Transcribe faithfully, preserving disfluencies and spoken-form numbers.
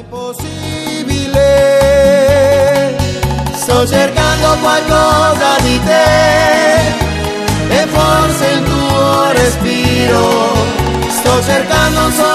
possibile, sto cercando qualcosa di te e forse il tuo respiro, sto cercando un sogno